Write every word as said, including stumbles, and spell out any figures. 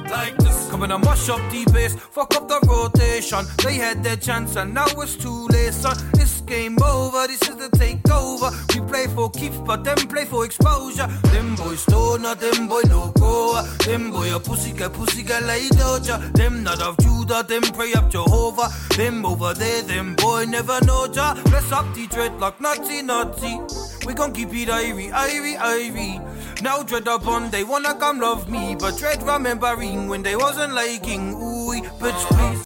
like this. Coming and mash up the base, fuck up the rotation. They had their chance and now it's too late, son. This game over, this is the takeover. We play for keeps, but them play for exposure. Them boys stoner, them boy no grower. Them boy a pussy get pussy get like Doja. Them not of Judah, them pray up Jehovah. Them over there, them boy never know Jah. Bless up the dreadlock, naughty naughty. We gon' keep it irie, irie, irie. Now dread upon, they wanna come love me, but dread remembering when they wasn't liking. Ooh, bitch please.